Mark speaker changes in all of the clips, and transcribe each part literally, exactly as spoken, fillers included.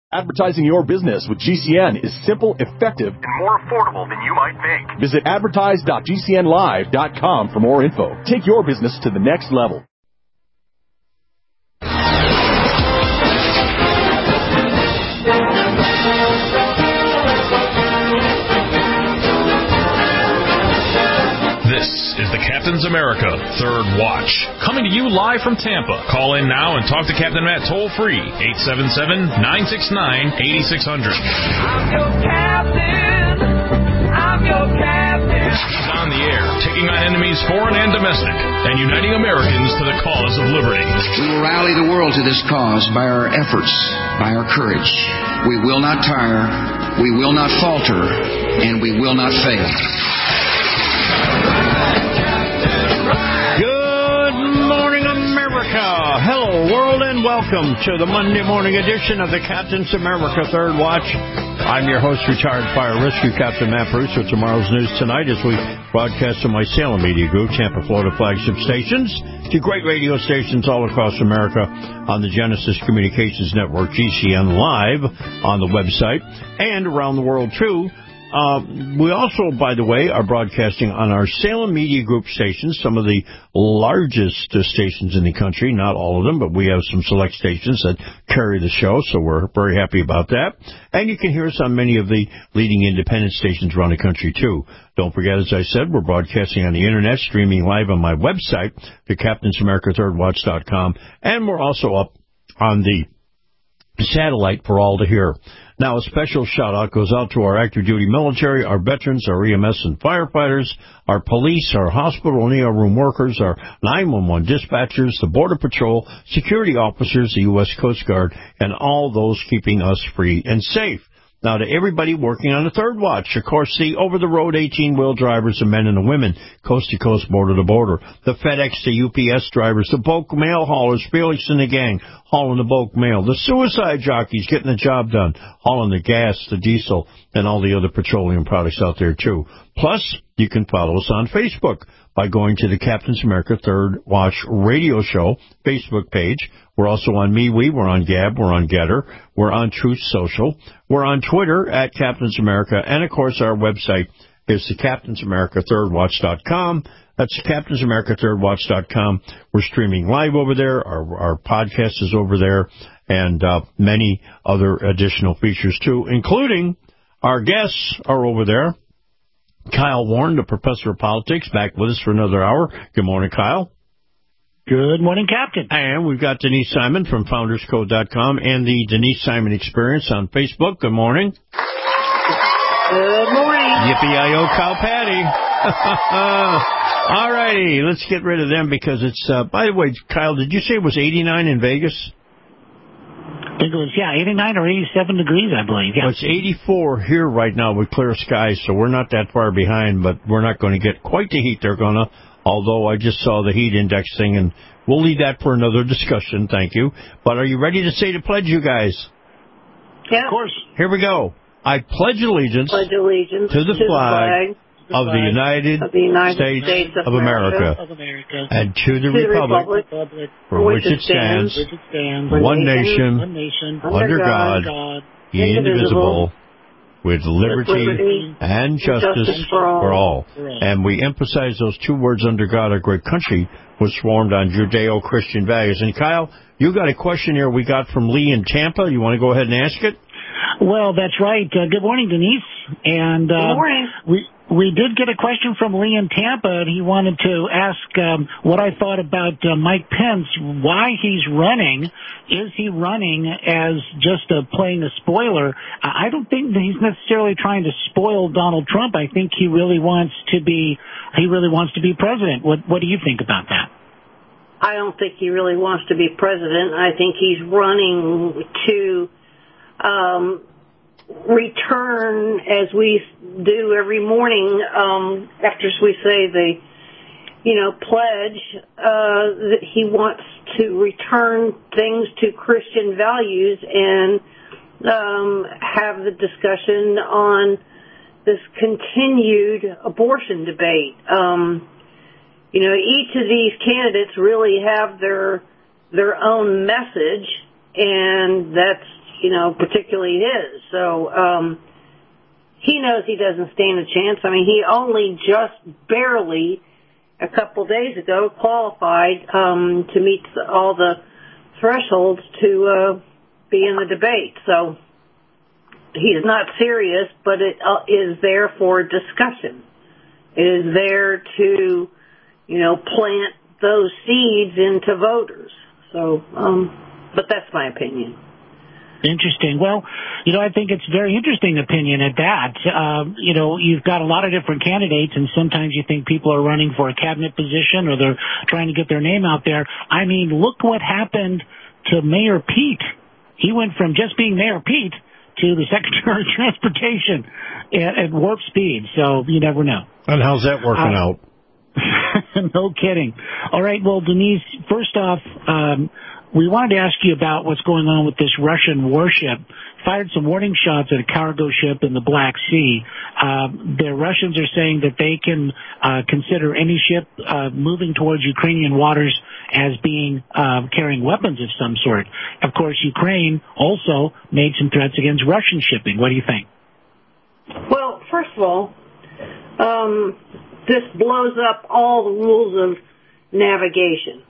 Speaker 1: Advertising your business with G C N is simple, effective, and more affordable than you might think. Visit advertise dot g c n live dot com for more info. Take your business to the next level.
Speaker 2: This is the Captain's America Third Watch, coming to you live from Tampa. Call in now and talk to Captain Matt toll-free, eight seven seven, nine six nine, eight six zero zero.
Speaker 3: I'm your captain. I'm your captain.
Speaker 2: He's on the air, taking on enemies foreign and domestic, and uniting Americans to the cause of liberty.
Speaker 4: We will rally the world to this cause by our efforts, by our courage. We will not tire, we will not falter, and we will not fail.
Speaker 5: Good morning, America. Hello, world, and welcome to the Monday morning edition of the Captain's America Third Watch. I'm your host, retired fire rescue Captain Matt Bruce, with tomorrow's news tonight as we broadcast to my Salem Media Group, Tampa, Florida flagship stations, to great radio stations all across America on the Genesis Communications Network, G C N Live, on the website, and around the world, too. Uh, we also, by the way, are broadcasting on our Salem Media Group stations, some of the largest uh, stations in the country, not all of them, but we have some select stations that carry the show, so we're very happy about that. And you can hear us on many of the leading independent stations around the country, too. Don't forget, as I said, we're broadcasting on the Internet, streaming live on my website, the captains america third watch dot com, and we're also up on the satellite for all to hear. Now, a special shout-out goes out to our active-duty military, our veterans, our E M S and firefighters, our police, our hospital and E R room workers, our nine one one dispatchers, the Border Patrol, security officers, the U S Coast Guard, and all those keeping us free and safe. Now, to everybody working on the third watch, of course, the over-the-road eighteen-wheel drivers, the men and the women, coast-to-coast, border-to-border, the FedEx, the U P S drivers, the bulk mail haulers, Felix and the gang, hauling the bulk mail, the suicide jockeys getting the job done, hauling the gas, the diesel, and all the other petroleum products out there, too. Plus, you can follow us on Facebook by going to the Captain's America Third Watch Radio Show Facebook page. We're also on MeWe, we're on Gab, we're on Getter, we're on Truth Social, we're on Twitter at Captain's America, and of course our website is the captains america third watch dot com. That's captains america third watch dot com. We're streaming live over there, our, our podcast is over there, and uh, many other additional features too, including our guests are over there. Kyle Warren, the professor of politics, back with us for another hour. Good morning, Kyle.
Speaker 6: Good morning, Captain.
Speaker 5: And we've got Denise Simon from founders code dot com and the Denise Simon Experience on Facebook. Good morning.
Speaker 6: Good morning.
Speaker 5: Yippee-I-O, cow patty. All righty, let's get rid of them because it's, uh, by the way, Kyle, did you say it was eighty-nine in Vegas?
Speaker 6: I think it was, yeah, eighty-nine or eighty-seven degrees, I believe. Yeah.
Speaker 5: Well, it's eighty-four here right now with clear skies, so we're not that far behind, but we're not going to get quite the heat they're going to. Although I just saw the heat index thing, and we'll leave that for another discussion, thank you. But are you ready to say the pledge, you guys?
Speaker 6: Yeah. Of course.
Speaker 5: Here we go. I pledge allegiance,
Speaker 7: pledge allegiance
Speaker 5: to the
Speaker 7: to
Speaker 5: flag,
Speaker 7: the flag
Speaker 5: of, the United
Speaker 7: of the United
Speaker 5: States,
Speaker 7: States of,
Speaker 5: of America,
Speaker 7: America,
Speaker 6: of America,
Speaker 5: and to the,
Speaker 7: to the
Speaker 5: republic,
Speaker 7: republic
Speaker 5: for which it stands,
Speaker 6: which it stands
Speaker 5: one nation,
Speaker 6: one nation,
Speaker 5: under God,
Speaker 6: God,
Speaker 5: indivisible, with liberty,
Speaker 7: with liberty
Speaker 5: and justice,
Speaker 7: justice for all.
Speaker 5: for all. And we emphasize those two words, under God, our great country was formed on Judeo-Christian values. And Kyle, you got a question here we got from Lee in Tampa. You want to go ahead and ask it?
Speaker 6: Well, that's right. Uh, good morning, Denise. And uh,
Speaker 7: Good morning.
Speaker 6: we we did get a question from Lee in Tampa, and he wanted to ask um, what I thought about uh, Mike Pence, why he's running. Is he running as just a, playing a spoiler? I don't think that he's necessarily trying to spoil Donald Trump. I think he really wants to be he really wants to be president. What what do you think about that?
Speaker 7: I don't think he really wants to be president. I think he's running to um, return, as we do every morning um, after we say the, you know, pledge, uh, that he wants to return things to Christian values and um, have the discussion on this continued abortion debate. Um, you know, each of these candidates really have their their own message, and that's you know, particularly his. So um, he knows he doesn't stand a chance. I mean, he only just barely, a couple days ago, qualified um, to meet all the thresholds to uh, be in the debate. So he is not serious, but it uh, is there for discussion. It is there to, you know, plant those seeds into voters. So, um, but that's my opinion.
Speaker 6: Interesting. Well, you know, I think it's a very interesting opinion at that. Um, you know, you've got a lot of different candidates, and sometimes you think people are running for a cabinet position or they're trying to get their name out there. I mean, look what happened to Mayor Pete. He went from just being Mayor Pete to the Secretary of Transportation at, at warp speed. So you never know.
Speaker 5: And how's that working
Speaker 6: uh,
Speaker 5: out?
Speaker 6: No kidding. All right. Well, Denise, first off, um, we wanted to ask you about what's going on with this Russian warship. Fired some warning shots at a cargo ship in the Black Sea. Uh, the Russians are saying that they can uh, consider any ship uh, moving towards Ukrainian waters as being uh, carrying weapons of some sort. Of course, Ukraine also made some threats against Russian shipping. What do you think?
Speaker 7: Well, first of all, um, this blows up all the rules of navigation.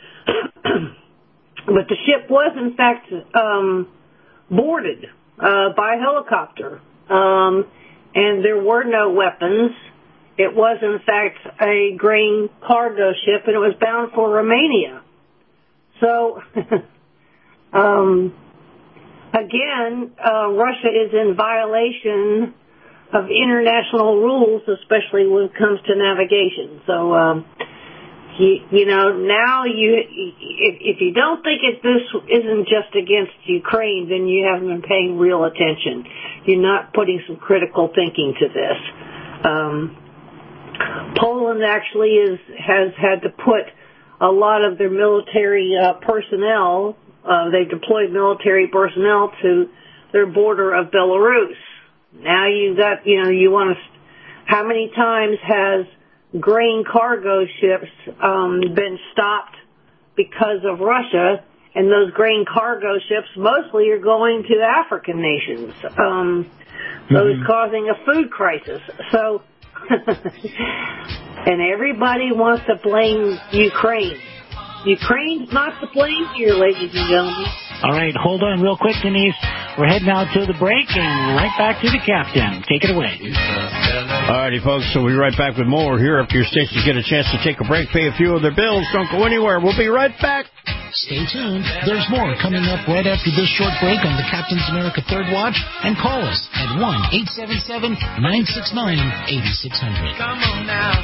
Speaker 7: But the ship was, in fact, um, boarded uh, by helicopter, um, and there were no weapons. It was, in fact, a grain cargo ship, and it was bound for Romania. So, um, again, uh, Russia is in violation of international rules, especially when it comes to navigation. So, um, you, you know, now you, if, if you don't think it, this isn't just against Ukraine, then you haven't been paying real attention. You're not putting some critical thinking to this. Um, Poland actually is has had to put a lot of their military uh, personnel. Uh, they deployed military personnel to their border of Belarus. Now you got, you know, you want to. How many times has grain cargo ships um, been stopped because of Russia? And those grain cargo ships mostly are going to African nations, um, mm-hmm. those causing a food crisis. So. And everybody wants to blame Ukraine. Ukraine's not to blame here, ladies and gentlemen.
Speaker 6: All right, hold on real quick, Denise. We're heading out to the break and right back to the captain. Take it away.
Speaker 5: All righty, folks, so we'll be right back with more here. If your stations get a chance to take a break, pay a few of their bills, don't go anywhere. We'll be right back.
Speaker 8: Stay tuned. There's more coming up right after this short break on the Captain's America Third Watch. And call us at one eight seven seven, nine six nine, eight six zero zero. Come on now.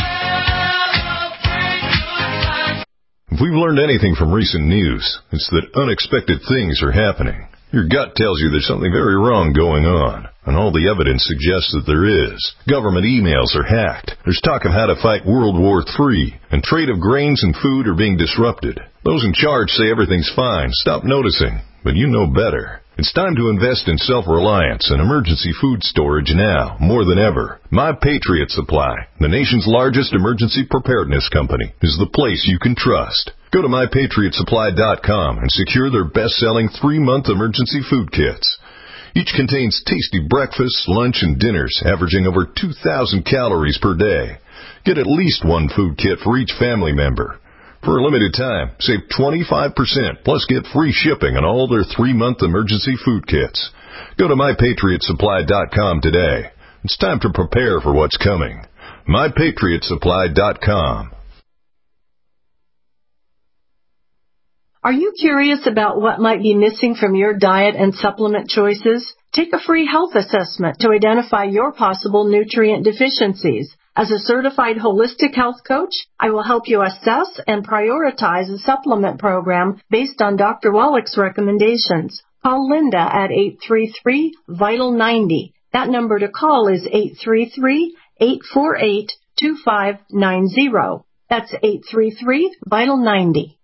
Speaker 9: If we've learned anything from recent news, it's that unexpected things are happening. Your gut tells you there's something very wrong going on, and all the evidence suggests that there is. Government emails are hacked. There's talk of how to fight World War Three, and trade of grains and food are being disrupted. Those in charge say everything's fine. Stop noticing. But you know better. It's time to invest in self-reliance and emergency food storage now, more than ever. My Patriot Supply, the nation's largest emergency preparedness company, is the place you can trust. Go to my patriot supply dot com and secure their best-selling three-month emergency food kits. Each contains tasty breakfasts, lunch, and dinners, averaging over two thousand calories per day. Get at least one food kit for each family member. For a limited time, save twenty-five percent, plus get free shipping on all their three-month emergency food kits. Go to my patriot supply dot com today. It's time to prepare for what's coming. my patriot supply dot com.
Speaker 10: Are you curious about what might be missing from your diet and supplement choices? Take a free health assessment to identify your possible nutrient deficiencies. As a certified holistic health coach, I will help you assess and prioritize a supplement program based on Doctor Wallach's recommendations. Call Linda at eight three three, vital ninety. That number to call is eight three three, eight four eight, two five nine zero. That's eight three three, vital ninety.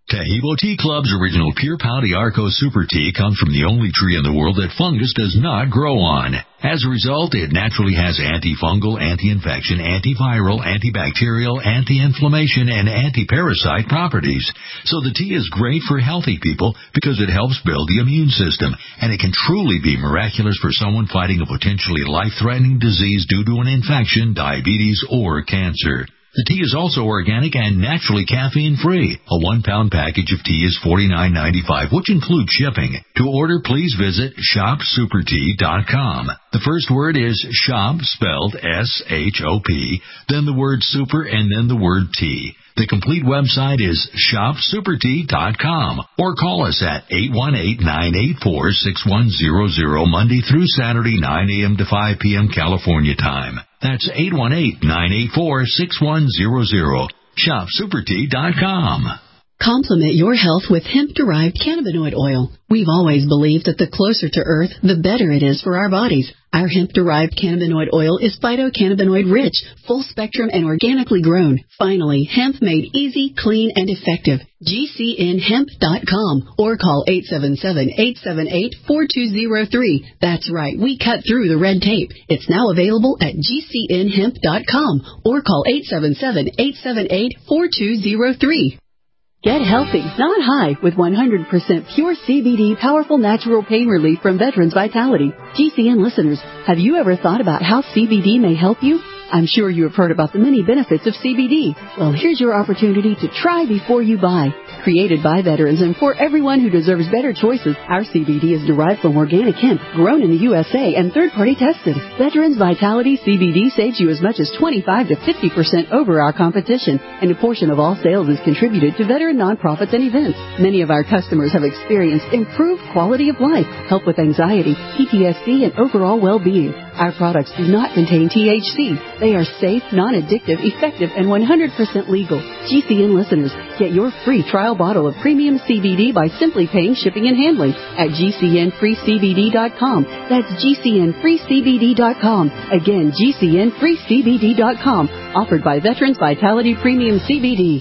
Speaker 11: Tahibo Tea Club's original Pure Pau Arco Super Tea comes from the only tree in the world that fungus does not grow on. As a result, it naturally has antifungal, anti-infection, antiviral, antibacterial, anti-inflammation, and anti-parasite properties. So the tea is great for healthy people because it helps build the immune system, and it can truly be miraculous for someone fighting a potentially life-threatening disease due to an infection, diabetes, or cancer. The tea is also organic and naturally caffeine-free. A one-pound package of tea is forty-nine ninety-five, which includes shipping. To order, please visit shop super tea dot com. The first word is shop, spelled S H O P, then the word super, and then the word tea. The complete website is shop super tea dot com, or call us at eight one eight, nine eight four, six one zero zero Monday through Saturday, nine a.m. to five p.m. California time. That's eight one eight, nine eight four, six one zero zero. shop super tea dot com.
Speaker 12: Complement your health with hemp-derived cannabinoid oil. We've always believed that the closer to Earth, the better it is for our bodies. Our hemp-derived cannabinoid oil is phytocannabinoid-rich, full-spectrum, and organically grown. Finally, hemp made easy, clean, and effective. G C N hemp dot com or call eight seven seven, eight seven eight, four two zero three. That's right, we cut through the red tape. It's now available at G C N hemp dot com or call eight seven seven, eight seven eight, four two zero three. Get healthy, not high, with one hundred percent pure C B D powerful natural pain relief from Veterans Vitality. G C N listeners, have you ever thought about how C B D may help you? I'm sure you have heard about the many benefits of C B D. Well, here's your opportunity to try before you buy. Created by veterans and for everyone who deserves better choices, our C B D is derived from organic hemp, grown in the U S A and third-party tested. Veterans Vitality C B D saves you as much as twenty-five to fifty percent over our competition, and a portion of all sales is contributed to veteran nonprofits and events. Many of our customers have experienced improved quality of life, help with anxiety, P T S D, and overall well-being. Our products do not contain T H C. They are safe, non-addictive, effective, and one hundred percent legal. G C N listeners, get your free trial bottle of premium C B D by simply paying shipping and handling at G C N free C B D dot com. That's G C N free C B D dot com. Again, G C N free C B D dot com. Offered by Veterans Vitality Premium C B D.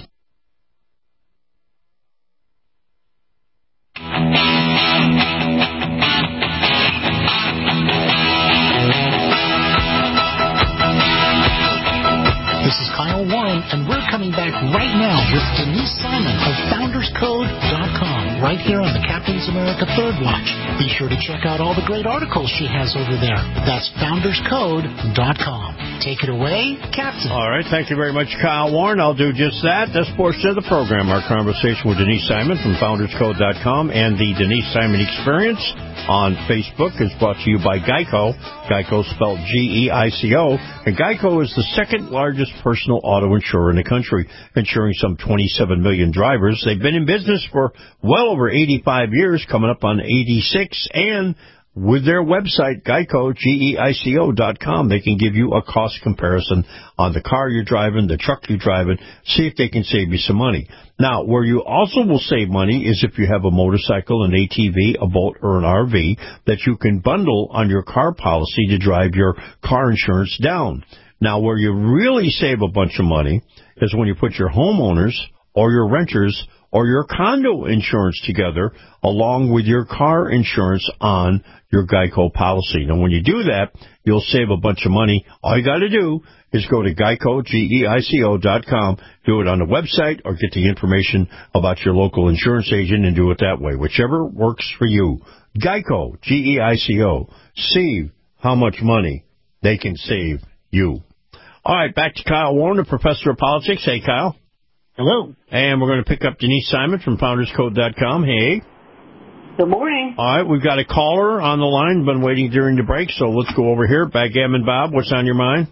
Speaker 8: This is Kyle Warren, and we're coming back right now with Denise Simon of founders code dot com, right here on the Captain's America Third Watch. Be sure to check out all the great articles she has over there. That's founders code dot com. Take it away, Captain.
Speaker 5: All right, thank you very much, Kyle Warren. I'll do just that. This portion of the program, our conversation with Denise Simon from founders code dot com and the Denise Simon Experience on Facebook is brought to you by Geico. Geico spelled G E I C O. And Geico is the second largest personal auto insurer in the country, insuring some twenty-seven million drivers. They've been in business for well over eighty-five years, coming up on eighty-six, and with their website, Geico, G E I C O dot com, they can give you a cost comparison on the car you're driving, the truck you're driving, see if they can save you some money. Now, where you also will save money is if you have a motorcycle, an A T V, a boat, or an R V that you can bundle on your car policy to drive your car insurance down. Now, where you really save a bunch of money is when you put your homeowners or your renters or your condo insurance together along with your car insurance on your Geico policy. Now, when you do that, you'll save a bunch of money. All you got to do is go to Geico, G E I C O dot com, do it on the website, or get the information about your local insurance agent and do it that way. Whichever works for you. Geico, G E I C O. See how much money they can save you. All right, back to Kyle Warren, the professor of politics. Hey, Kyle.
Speaker 6: Hello.
Speaker 5: And we're going to pick up Denise Simon from founders code dot com. Hey.
Speaker 7: Good morning.
Speaker 5: All right, we've got a caller on the line, been waiting during the break, so let's go over here. Backgammon Bob, what's on your mind?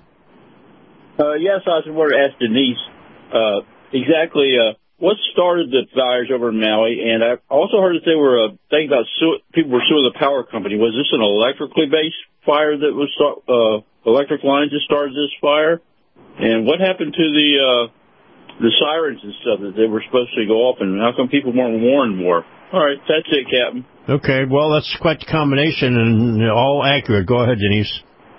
Speaker 13: Uh, yes, I was going to ask Denise uh, exactly uh, what started the fires over in Maui, and I also heard that they were uh, thinking about su- people were suing the power company. Was this an electrically based fire that was uh, electric lines that started this fire? And what happened to the uh, the sirens and stuff that they were supposed to go off, and how come people weren't warned more? All right, that's it, Captain.
Speaker 5: Okay, well, that's quite the combination and all accurate. Go ahead, Denise.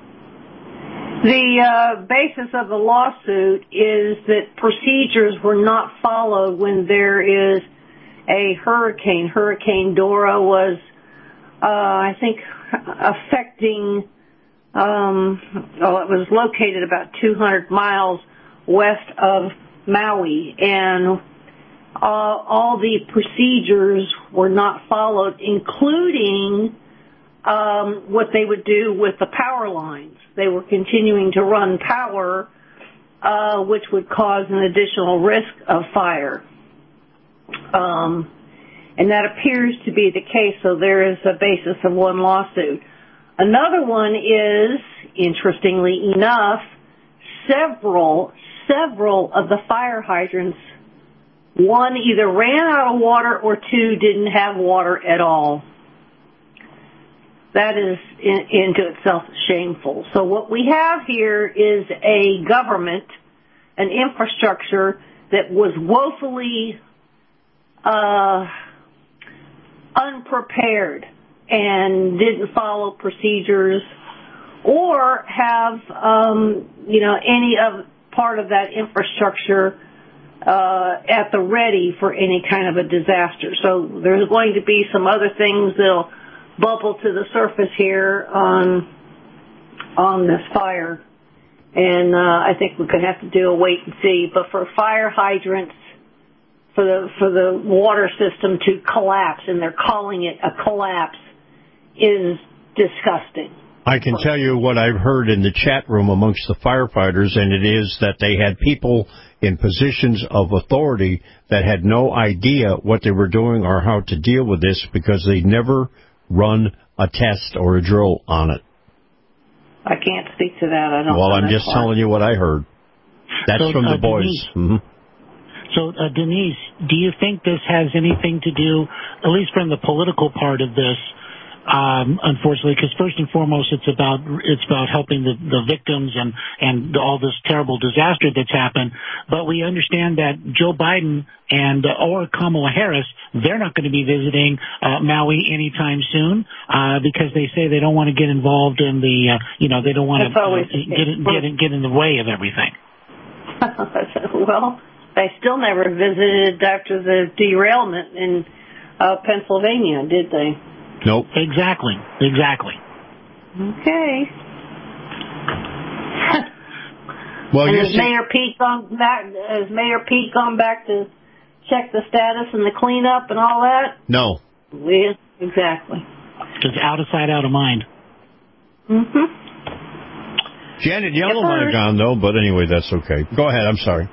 Speaker 7: The uh, basis of the lawsuit is that procedures were not followed when there is a hurricane. Hurricane Dora was, uh, I think, affecting, um, well, it was located about two hundred miles west of Maui, and uh, all the procedures were not followed, including um, what they would do with the power lines. They were continuing to run power, uh, which would cause an additional risk of fire. Um, and that appears to be the case, so there is a basis of one lawsuit. Another one is, interestingly enough, several, several of the fire hydrants, one either ran out of water or two didn't have water at all. That is in, into itself shameful. So what we have here is a government, an infrastructure that was woefully uh, unprepared and didn't follow procedures or have, um, you know, any of part of that infrastructure uh, at the ready for any kind of a disaster. So there's going to be some other things that'll bubble to the surface here on on this fire, and uh, I think we're going to have to do a wait and see. But for fire hydrants, for the for the water system to collapse, and they're calling it a collapse, is disgusting.
Speaker 5: I can tell you what I've heard in the chat room amongst the firefighters, and it is that they had people in positions of authority that had no idea what they were doing or how to deal with this because they never run a test or a drill on it.
Speaker 7: I can't speak to that. I don't
Speaker 5: Well,
Speaker 7: know
Speaker 5: I'm
Speaker 7: that
Speaker 5: just
Speaker 7: part.
Speaker 5: telling you what I heard. That's
Speaker 6: So,
Speaker 5: from
Speaker 6: uh,
Speaker 5: the boys.
Speaker 6: Denise,
Speaker 5: Mm-hmm.
Speaker 6: So, uh, Denise, do you think this has anything to do, at least from the political part of this, um, unfortunately, because first and foremost, it's about it's about helping the, the victims and, and all this terrible disaster that's happened. But we understand that Joe Biden and uh, or Kamala Harris, they're not going to be visiting uh, Maui anytime soon uh, because they say they don't want to get involved in the, uh, you know, they don't want to uh, get, in, get, in, get in the way of everything.
Speaker 7: Well, they still never visited after the derailment in uh, Pennsylvania, did they?
Speaker 5: Nope.
Speaker 6: Exactly. Exactly.
Speaker 7: Okay.
Speaker 5: Well,
Speaker 7: and
Speaker 5: you
Speaker 7: has
Speaker 5: see-
Speaker 7: Mayor Pete gone back? Has Mayor Pete gone back to check the status and the cleanup and all that?
Speaker 5: No.
Speaker 7: Yeah, exactly.
Speaker 6: Just out of sight, out of mind.
Speaker 7: Mm-hmm.
Speaker 5: Janet Yellen might have gone, though, but anyway, that's okay. Go ahead. I'm sorry.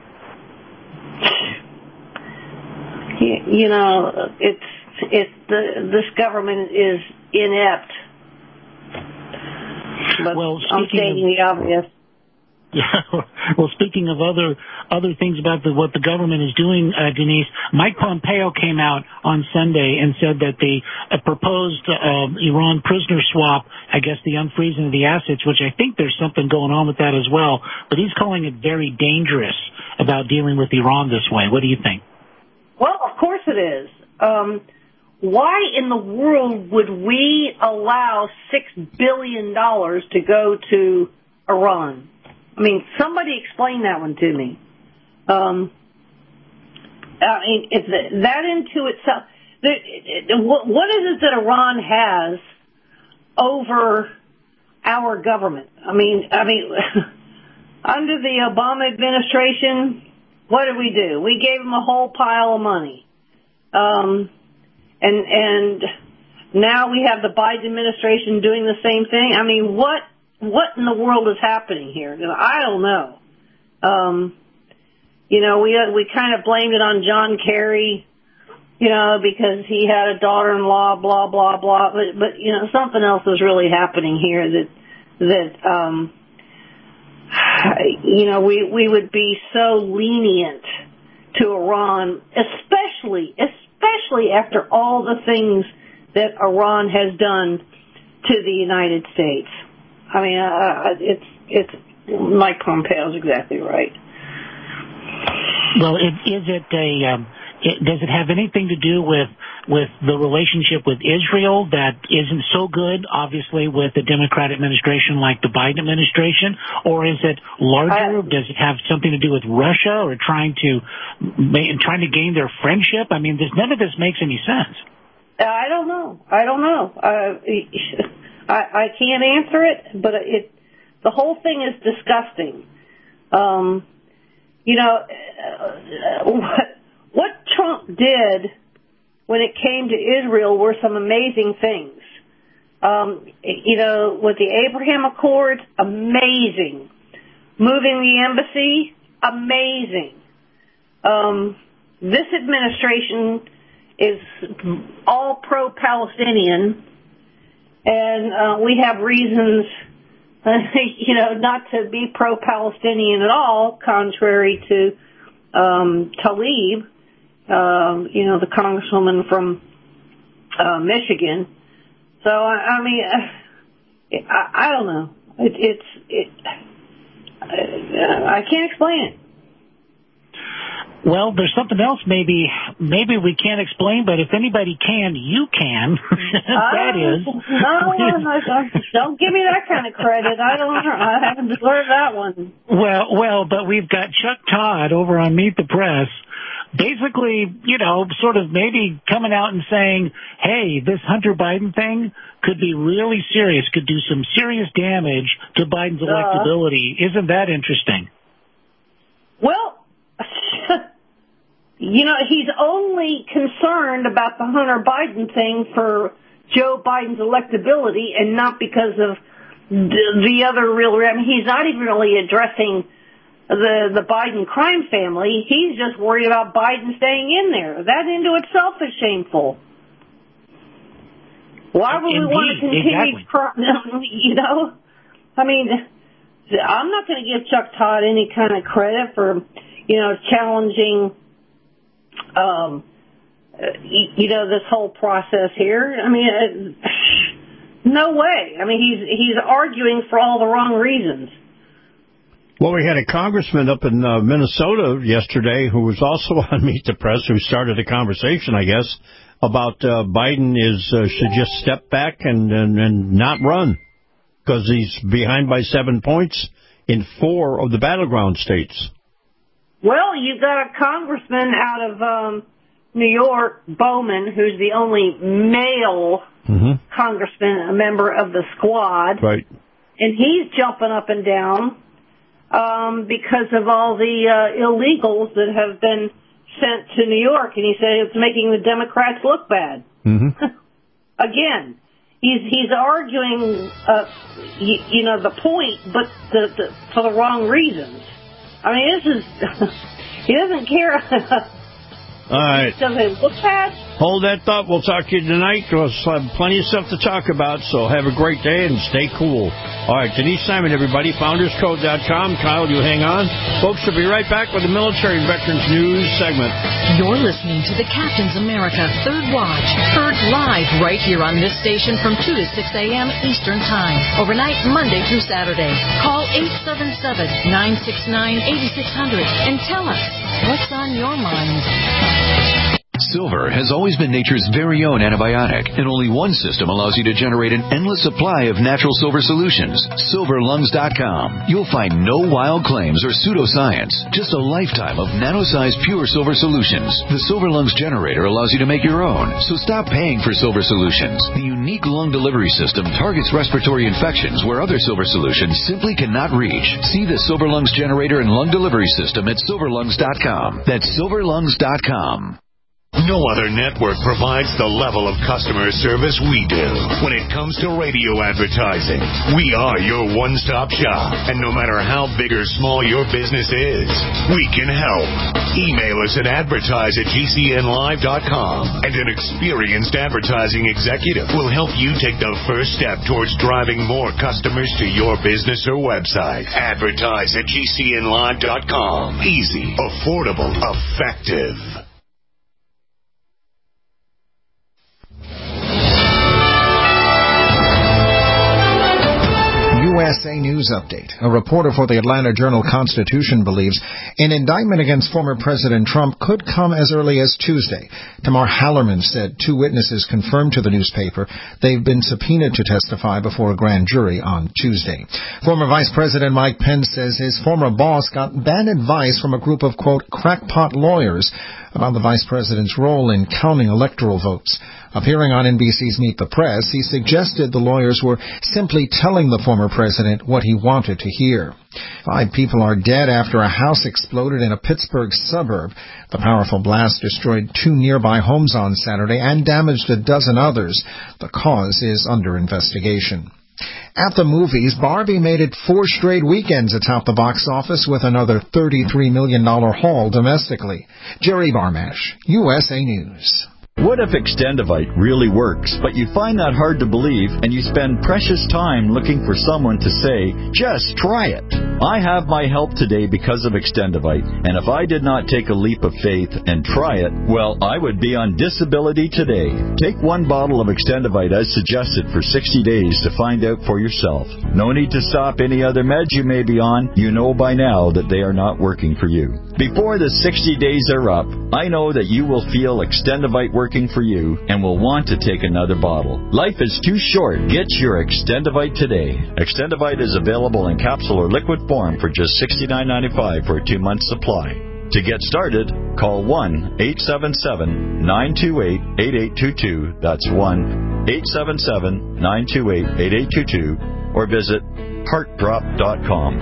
Speaker 7: You, you know, it's it's the this government is inept. But
Speaker 6: well,
Speaker 7: I'm stating the obvious.
Speaker 6: Yeah. Well, speaking of other other things about the, what the government is doing, uh, Denise, Mike Pompeo came out on Sunday and said that the uh, proposed uh, Iran prisoner swap, I guess the unfreezing of the assets, which I think there's something going on with that as well, but he's calling it very dangerous about dealing with Iran this way. What do you think?
Speaker 7: Well, of course it is. Um, why in the world would we allow six billion dollars to go to Iran? I mean, somebody explain that one to me. Um, I mean, it's that into itself. What is it that Iran has over our government? I mean, I mean, under the Obama administration, what did we do? We gave them a whole pile of money, um, and and now we have the Biden administration doing the same thing. I mean, what? What in the world is happening here? I don't know. Um, you know, we we kind of blamed it on John Kerry, you know, because he had a daughter-in-law, blah blah blah. But but you know, something else is really happening here that that um, you know we we would be so lenient to Iran, especially especially after all the things that Iran has done to the United States. I mean, uh, it's it's Mike Pompeo's exactly right.
Speaker 6: Well, it, is it a? Um, it, does it have anything to do with with the relationship with Israel that isn't so good, obviously, with the Democrat administration like the Biden administration? Or is it larger? Uh, Does it have something to do with Russia or trying to trying to gain their friendship? I mean, this, none of this makes any sense.
Speaker 7: I don't know. I don't know. Uh, I, I can't answer it, but it the whole thing is disgusting. Um, you know, uh, what, what Trump did when it came to Israel were some amazing things. Um, you know, with the Abraham Accords, amazing. Moving the embassy, amazing. Um, this administration is all pro-Palestinian, and uh, we have reasons, uh, you know, not to be pro-Palestinian at all, contrary to um, Tlaib, um, you know, the congresswoman from uh, Michigan. So, I, I mean, uh, I, I don't know. It, it's, it, I can't explain it.
Speaker 6: Well, there's something else maybe maybe we can't explain, but if anybody can, you can. That is.
Speaker 7: No, don't give me that kind of credit. I don't. I haven't deserved that one.
Speaker 6: Well, well, but we've got Chuck Todd over on Meet the Press, basically, you know, sort of maybe coming out and saying, hey, this Hunter Biden thing could be really serious, could do some serious damage to Biden's uh, electability. Isn't that interesting?
Speaker 7: Well, you know, he's only concerned about the Hunter Biden thing for Joe Biden's electability and not because of the other real, I mean, he's not even really addressing the the Biden crime family. He's just worried about Biden staying in there. That into itself is shameful. Why would Indeed, we want to continue, exactly. you know? I mean, I'm not going to give Chuck Todd any kind of credit for, you know, challenging, um, you know, this whole process here. I mean, no way. I mean, he's he's arguing for all the wrong reasons.
Speaker 5: Well, we had a congressman up in uh, Minnesota yesterday who was also on Meet the Press who started a conversation, I guess, about uh, Biden is uh, should just step back and, and, and not run because he's behind by seven points in four of the battleground states.
Speaker 7: Well, you've got a congressman out of um, New York, Bowman, who's the only male mm-hmm. congressman, a member of the squad.
Speaker 5: Right.
Speaker 7: And he's jumping up and down um, because of all the uh, illegals that have been sent to New York. And he said it's making the Democrats look bad.
Speaker 5: Mm-hmm.
Speaker 7: Again, he's he's arguing, uh, you, you know, the point, but the, the, for the wrong reasons. I mean, this is, he doesn't care.
Speaker 5: All right.
Speaker 7: Does it look bad?
Speaker 5: Hold that thought. We'll talk to you tonight. We'll have plenty of stuff to talk about, so have a great day and stay cool. All right, Denise Simon, everybody, founders code dot com. Kyle, you hang on. Folks, we'll be right back with the Military and Veterans News segment.
Speaker 14: You're listening to the Captain's America Third Watch, heard live right here on this station from two to six a.m. Eastern Time, overnight Monday through Saturday. Call eight seven seven, nine six nine, eight six zero zero and tell us what's on your mind.
Speaker 11: Silver has always been nature's very own antibiotic, and only one system allows you to generate an endless supply of natural silver solutions. silver lungs dot com. You'll find no wild claims or pseudoscience, just a lifetime of nano-sized pure silver solutions. The Silver Lungs generator allows you to make your own, so stop paying for silver solutions. The unique lung delivery system targets respiratory infections where other silver solutions simply cannot reach. See the Silver Lungs generator and lung delivery system at silver lungs dot com. That's silver lungs dot com.
Speaker 15: No other network provides the level of customer service we do. When it comes to radio advertising, we are your one-stop shop. And no matter how big or small your business is, we can help. Email us at advertise at G C N live dot com, and an experienced advertising executive will help you take the first step towards driving more customers to your business or website. Advertise at G C N live dot com. Easy, affordable, effective.
Speaker 16: U S A A News Update. A reporter for the Atlanta Journal-Constitution believes an indictment against former President Trump could come as early as Tuesday. Tamar Hallerman said two witnesses confirmed to the newspaper they've been subpoenaed to testify before a grand jury on Tuesday. Former Vice President Mike Pence says his former boss got bad advice from a group of, quote, crackpot lawyers about the vice president's role in counting electoral votes. Appearing on N B C's Meet the Press, he suggested the lawyers were simply telling the former president what he wanted to hear. Five people are dead after a house exploded in a Pittsburgh suburb. The powerful blast destroyed two nearby homes on Saturday and damaged a dozen others. The cause is under investigation. At the movies, Barbie made it four straight weekends atop the box office with another thirty-three million dollars haul domestically. Jerry Barmash, U S A News.
Speaker 17: What if Extendivite really works, but you find that hard to believe and you spend precious time looking for someone to say, just try it? I have my help today because of Extendivite, and if I did not take a leap of faith and try it, well, I would be on disability today. Take one bottle of Extendivite as suggested for sixty days to find out for yourself. No need to stop any other meds you may be on. You know by now that they are not working for you. Before the sixty days are up, I know that you will feel Extendivite working for you and will want to take another bottle. Life is too short. Get your Extendivite today. Extendivite is available in capsule or liquid form for just sixty-nine ninety-five for a two-month supply. To get started, call one eight seven seven, nine two eight, eight eight two two. That's one eight seven seven, nine two eight, eight eight two two. Or visit heart drop dot com.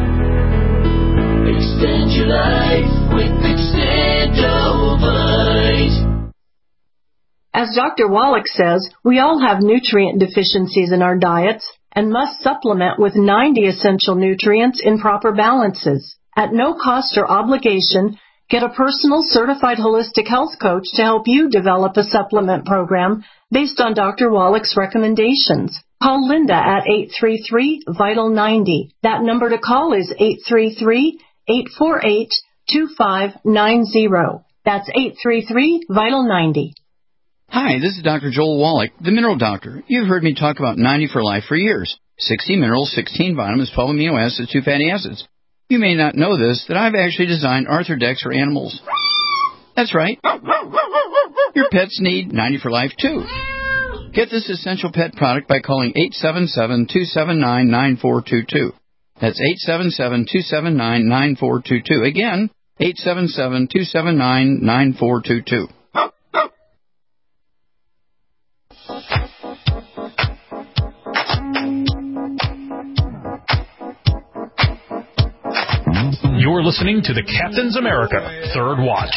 Speaker 3: Extend your life with Extendivite.
Speaker 10: As Doctor Wallach says, we all have nutrient deficiencies in our diets and must supplement with ninety essential nutrients in proper balances. At no cost or obligation, get a personal certified holistic health coach to help you develop a supplement program based on Doctor Wallach's recommendations. Call Linda at eight three three, vital ninety. That number to call is eight three three, eight four eight, two five nine zero. That's eight three three, vital ninety.
Speaker 18: Hi, this is Doctor Joel Wallach, the Mineral Doctor. You've heard me talk about ninety for Life for years. sixty minerals, sixteen vitamins, twelve amino acids, two fatty acids. You may not know this, that I've actually designed Arthrodex for animals. That's right. Your pets need ninety for Life, too. Get this essential pet product by calling eight seven seven, two seven nine, nine four two two. That's eight seven seven, two seven nine, nine four two two. Again, eight seven seven, two seven nine, nine four two two.
Speaker 2: You're listening to the Captain's America Third Watch.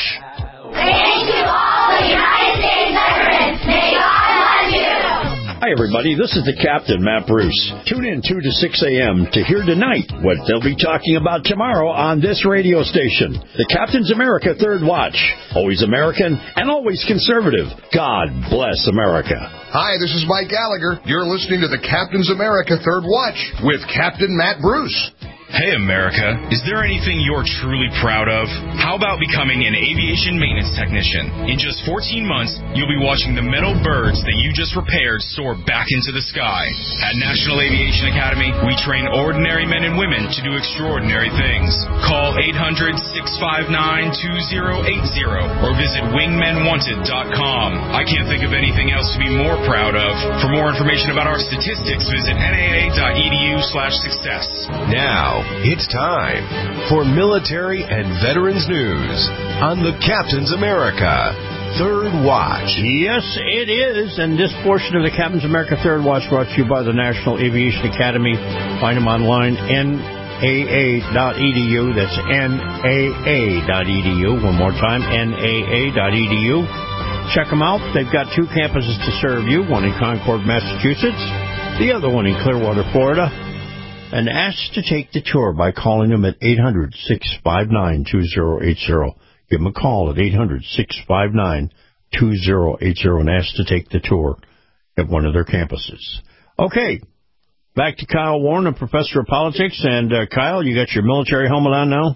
Speaker 3: Thank you all the United States veterans. May God bless you.
Speaker 5: Hi, everybody. This is the Captain, Matt Bruce. Tune in two to six a.m. to hear tonight what they'll be talking about tomorrow on this radio station. The Captain's America Third Watch. Always American and always conservative. God bless America.
Speaker 19: Hi, this is Mike Gallagher. You're listening to the Captain's America Third Watch with Captain Matt Bruce.
Speaker 2: Hey, America, is there anything you're truly proud of? How about becoming an aviation maintenance technician? In just fourteen months, you'll be watching the metal birds that you just repaired soar back into the sky. At National Aviation Academy, we train ordinary men and women to do extraordinary things. Call eight hundred, six five nine, two zero eight zero or visit wingmen wanted dot com. I can't think of anything else to be more proud of. For more information about our statistics, visit N A A dot E D U slash success.
Speaker 1: Now, it's time for military and veterans news on the Captain's America Third Watch.
Speaker 5: Yes, it is. And this portion of the Captain's America Third Watch brought to you by the National Aviation Academy. Find them online, N A A dot E D U. That's N A A dot E D U. One more time, N A A dot E D U. Check them out. They've got two campuses to serve you, one in Concord, Massachusetts, the other one in Clearwater, Florida. And ask to take the tour by calling them at eight hundred, six five nine, two zero eight zero. Give them a call at eight hundred, six five nine, two zero eight zero and ask to take the tour at one of their campuses. Okay, back to Kyle Warren, a professor of politics. And, uh, Kyle, you got your military helmet on now?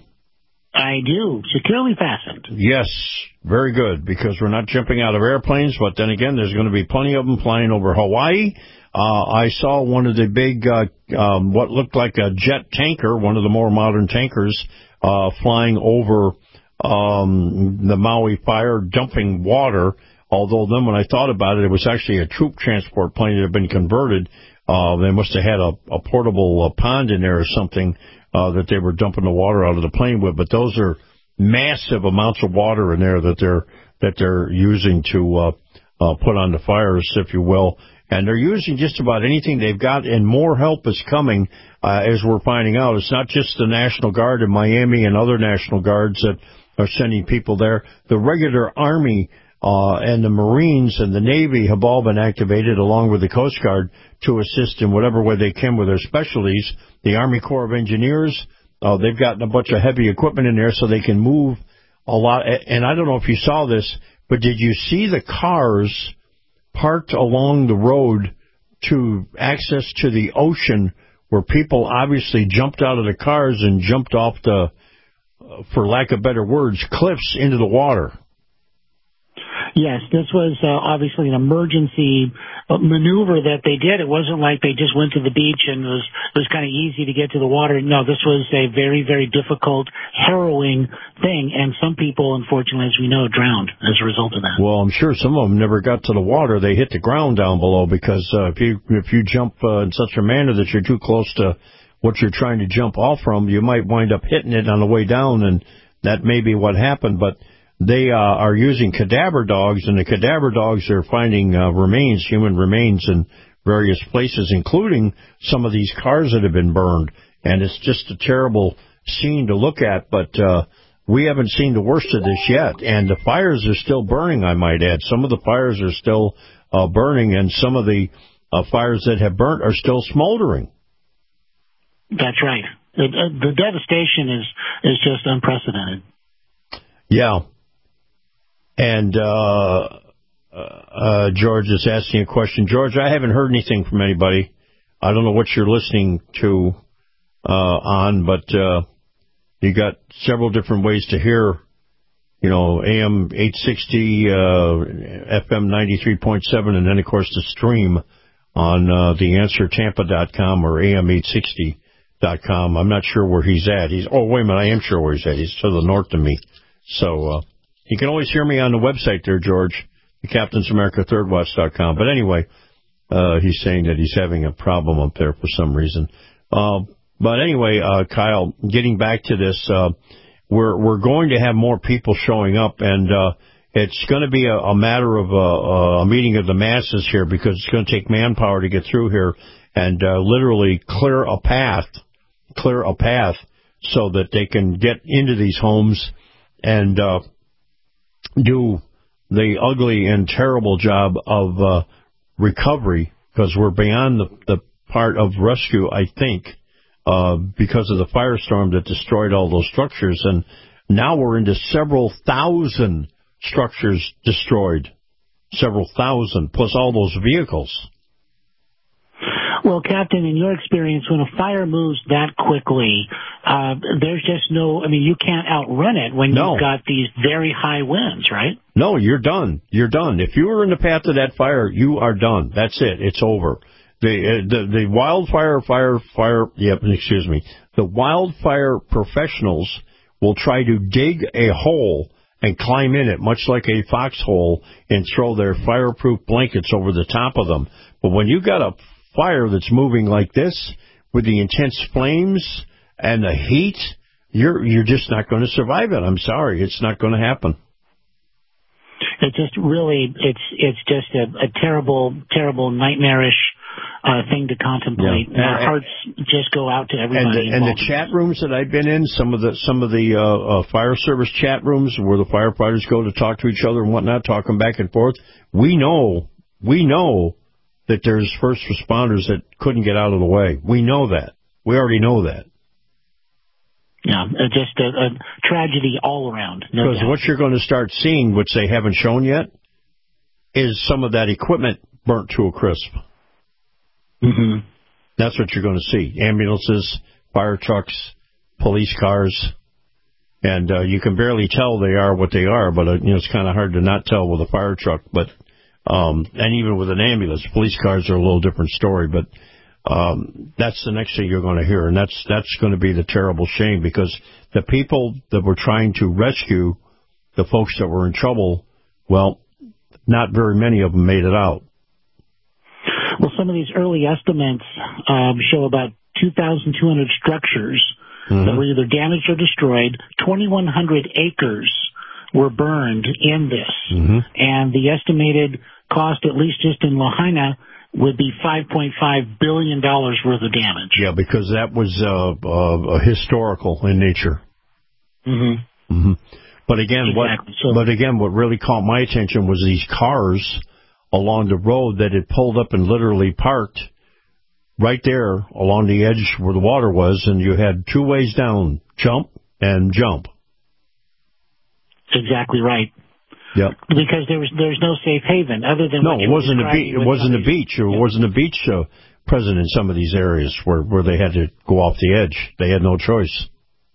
Speaker 6: I do, securely fastened.
Speaker 5: Yes, very good, because we're not jumping out of airplanes, but then again, there's going to be plenty of them flying over Hawaii. Uh, I saw one of the big, uh, um, what looked like a jet tanker, one of the more modern tankers, uh, flying over um, the Maui fire, dumping water. Although then when I thought about it, it was actually a troop transport plane that had been converted. Uh, they must have had a, a portable uh, pond in there or something uh, that they were dumping the water out of the plane with. But those are massive amounts of water in there that they're that they're using to uh, uh, put on the fires, if you will. And they're using just about anything they've got, and more help is coming, uh, as we're finding out. It's not just the National Guard in Miami and other National Guards that are sending people there. The regular Army Uh, and the Marines and the Navy have all been activated, along with the Coast Guard, to assist in whatever way they can with their specialties. The Army Corps of Engineers, uh, they've gotten a bunch of heavy equipment in there so they can move a lot. And I don't know if you saw this, but did you see the cars parked along the road to access to the ocean, where people obviously jumped out of the cars and jumped off the, uh, for lack of better words, cliffs into the water?
Speaker 6: Yes, this was uh, obviously an emergency maneuver that they did. It wasn't like they just went to the beach and it was, it was kind of easy to get to the water. No, this was a very, very difficult, harrowing thing, and some people, unfortunately, as we know, drowned as a result of that.
Speaker 5: Well, I'm sure some of them never got to the water. They hit the ground down below, because uh, if you if you jump uh, in such a manner that you're too close to what you're trying to jump off from, you might wind up hitting it on the way down, and that may be what happened. But they uh, are using cadaver dogs, and the cadaver dogs are finding uh, remains, human remains, in various places, including some of these cars that have been burned. And it's just a terrible scene to look at, but uh, we haven't seen the worst of this yet. And the fires are still burning, I might add. Some of the fires are still uh, burning, and some of the uh, fires that have burnt are still smoldering.
Speaker 6: That's right. The, the devastation is, is just unprecedented.
Speaker 5: Yeah. And uh, uh, George is asking a question. George, I haven't heard anything from anybody. I don't know what you're listening to uh, on, but uh, you got several different ways to hear, you know, A M eight sixty, uh, F M ninety-three point seven, and then, of course, the stream on uh, the answer tampa dot com or A M eight sixty dot com. I'm not sure where he's at. He's Oh, wait a minute, I am sure where he's at. He's to the north of me. So... Uh, You can always hear me on the website there, George, the Captains America Third Watch dot com. But anyway, uh, he's saying that he's having a problem up there for some reason. Uh, but anyway, uh, Kyle, getting back to this, uh, we're we're going to have more people showing up, and uh, it's going to be a, a matter of uh, a meeting of the masses here, because it's going to take manpower to get through here and uh, literally clear a path, clear a path so that they can get into these homes and uh, do the ugly and terrible job of uh, recovery, because we're beyond the, the part of rescue, I think, uh, because of the firestorm that destroyed all those structures. And now we're into several thousand structures destroyed, several thousand, plus all those vehicles.
Speaker 6: Well, Captain, in your experience, when a fire moves that quickly, uh, there's just no, I mean, you can't outrun it when
Speaker 5: no.
Speaker 6: you've got these very high winds, right?
Speaker 5: No, you're done. You're done. If you were in the path of that fire, you are done. That's it. It's over. The, uh, the, the wildfire, fire, fire, yep, excuse me. The wildfire professionals will try to dig a hole and climb in it, much like a foxhole, and throw their fireproof blankets over the top of them. But when you got a fire that's moving like this, with the intense flames and the heat, you're you're just not going to survive it. I'm sorry, it's not going to happen.
Speaker 6: It just really, it's it's just a, a terrible, terrible, nightmarish uh, thing to contemplate.
Speaker 5: Yeah.
Speaker 6: Our
Speaker 5: and,
Speaker 6: hearts just go out to everybody.
Speaker 5: And the, and the chat rooms that I've been in, some of the some of the uh, uh, fire service chat rooms where the firefighters go to talk to each other and whatnot, talking back and forth. We know, we know. that there's first responders that couldn't get out of the way. We know that. We already know that.
Speaker 6: Yeah, just a, a tragedy all around. No
Speaker 5: because
Speaker 6: doubt.
Speaker 5: What you're going to start seeing, which they haven't shown yet, is some of that equipment burnt to a crisp.
Speaker 6: Mm-hmm.
Speaker 5: That's what you're going to see. Ambulances, fire trucks, police cars. And uh, you can barely tell they are what they are, but uh, you know, it's kind of hard to not tell with a fire truck. But Um, and even with an ambulance, police cars are a little different story, but um, that's the next thing you're going to hear, and that's that's going to be the terrible shame, because the people that were trying to rescue the folks that were in trouble, well, not very many of them made it out.
Speaker 6: Well, some of these early estimates um, show about two thousand two hundred structures mm-hmm. that were either damaged or destroyed. twenty-one hundred acres were burned in this. Mm-hmm. And the estimated cost, at least just in Lahaina, would be five point five billion dollars worth of damage.
Speaker 5: Yeah, because that was uh, uh, historical in nature.
Speaker 6: Mm-hmm.
Speaker 5: Mm-hmm. But again,
Speaker 6: exactly.
Speaker 5: what? So, but again, what really caught my attention was these cars along the road that had pulled up and literally parked right there along the edge where the water was, and you had two ways down, jump and jump.
Speaker 6: Exactly right.
Speaker 5: Yep.
Speaker 6: Because there was there's no safe haven other than
Speaker 5: no, it wasn't a beach. It wasn't a beach. It yep. wasn't a beach uh, present in some of these areas where where they had to go off the edge. They had no choice.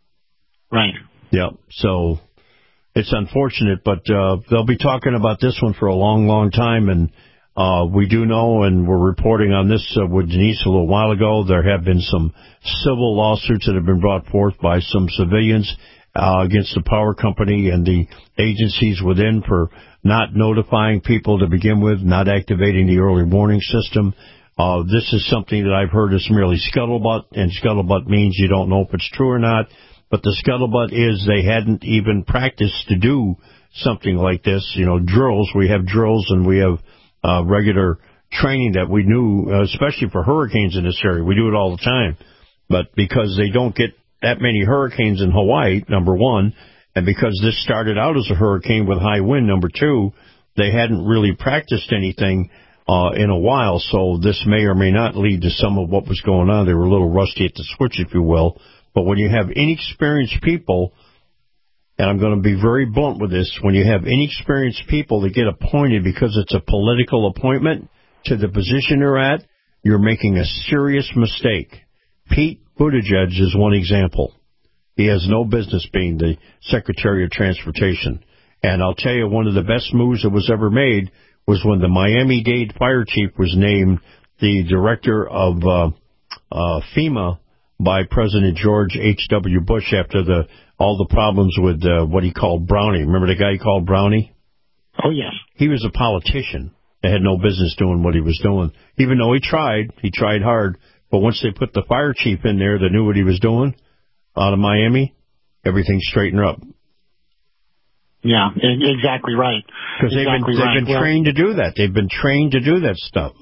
Speaker 6: Right.
Speaker 5: Yep. So it's unfortunate, but uh, they'll be talking about this one for a long, long time, and uh, we do know, and we're reporting on this uh, with Denise a little while ago, there have been some civil lawsuits that have been brought forth by some civilians uh, against the power company and the agencies within for not notifying people to begin with, not activating the early warning system. Uh, this is something that I've heard is merely scuttlebutt, and scuttlebutt means you don't know if it's true or not. But the scuttlebutt is they hadn't even practiced to do something like this. You know, drills, we have drills and we have uh, regular training that we knew, uh, especially for hurricanes in this area. We do it all the time. But because they don't get that many hurricanes in Hawaii, number one, and because this started out as a hurricane with high wind, number two, they hadn't really practiced anything uh, in a while. So this may or may not lead to some of what was going on. They were a little rusty at the switch, if you will. But when you have inexperienced people, and I'm going to be very blunt with this, when you have inexperienced people that get appointed because it's a political appointment to the position they're at, you're making a serious mistake. Pete Buttigieg is one example. He has no business being the Secretary of Transportation. And I'll tell you, one of the best moves that was ever made was when the Miami-Dade fire chief was named the director of uh, uh, FEMA by President George H W. Bush after the all the problems with uh, what he called Brownie. Remember the guy he called Brownie?
Speaker 6: Oh, yes.
Speaker 5: He was a politician that had no business doing what he was doing. Even though he tried, he tried hard. But once they put the fire chief in there that knew what he was doing out of Miami, everything straightened up.
Speaker 6: Yeah, exactly right.
Speaker 5: Because
Speaker 6: exactly
Speaker 5: they've been, they've
Speaker 6: right.
Speaker 5: been
Speaker 6: well,
Speaker 5: trained to do that. They've been trained to do that stuff.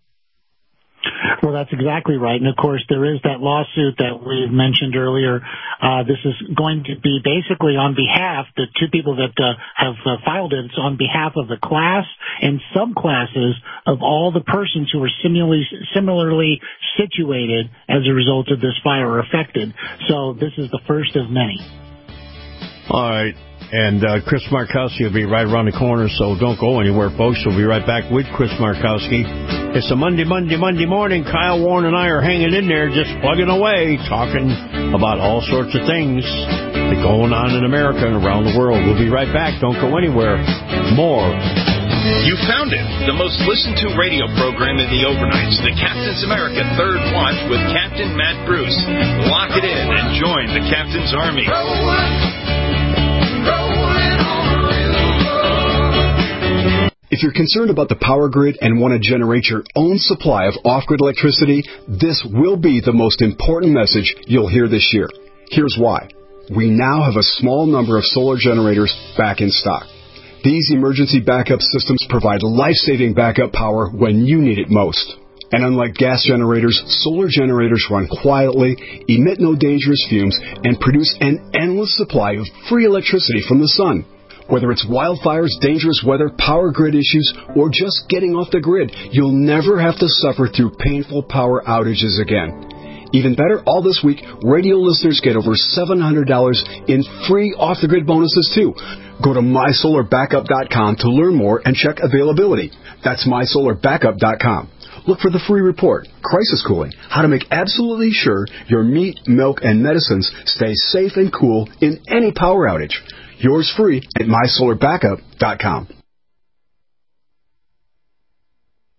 Speaker 6: Well, that's exactly right. And, of course, there is that lawsuit that we mentioned earlier. Uh, this is going to be basically on behalf, the two people that uh, have uh, filed it, it's on behalf of the class and subclasses of all the persons who are similarly, similarly situated as a result of this fire or affected. So this is the first of many.
Speaker 5: All right. And uh, Chris Markowski will be right around the corner, so don't go anywhere, folks. We'll be right back with Chris Markowski. It's a Monday, Monday, Monday morning. Kyle Warren and I are hanging in there, just plugging away, talking about all sorts of things that are going on in America and around the world. We'll be right back. Don't go anywhere. More.
Speaker 2: You found it. The most listened to radio program in the overnights. The Captain's America Third Watch with Captain Matt Bruce. Lock it in and join the Captain's Army.
Speaker 20: If you're concerned about the power grid and want to generate your own supply of off-grid electricity, this will be the most important message you'll hear this year. Here's why. We now have a small number of solar generators back in stock. These emergency backup systems provide life-saving backup power when you need it most. And unlike gas generators, solar generators run quietly, emit no dangerous fumes, and produce an endless supply of free electricity from the sun. Whether it's wildfires, dangerous weather, power grid issues, or just getting off the grid, you'll never have to suffer through painful power outages again. Even better, all this week, radio listeners get over seven hundred dollars in free off-the-grid bonuses, too. Go to my solar backup dot com to learn more and check availability. That's my solar backup dot com. Look for the free report, Crisis Cooling, how to make absolutely sure your meat, milk, and medicines stay safe and cool in any power outage. Yours free at my solar backup dot com.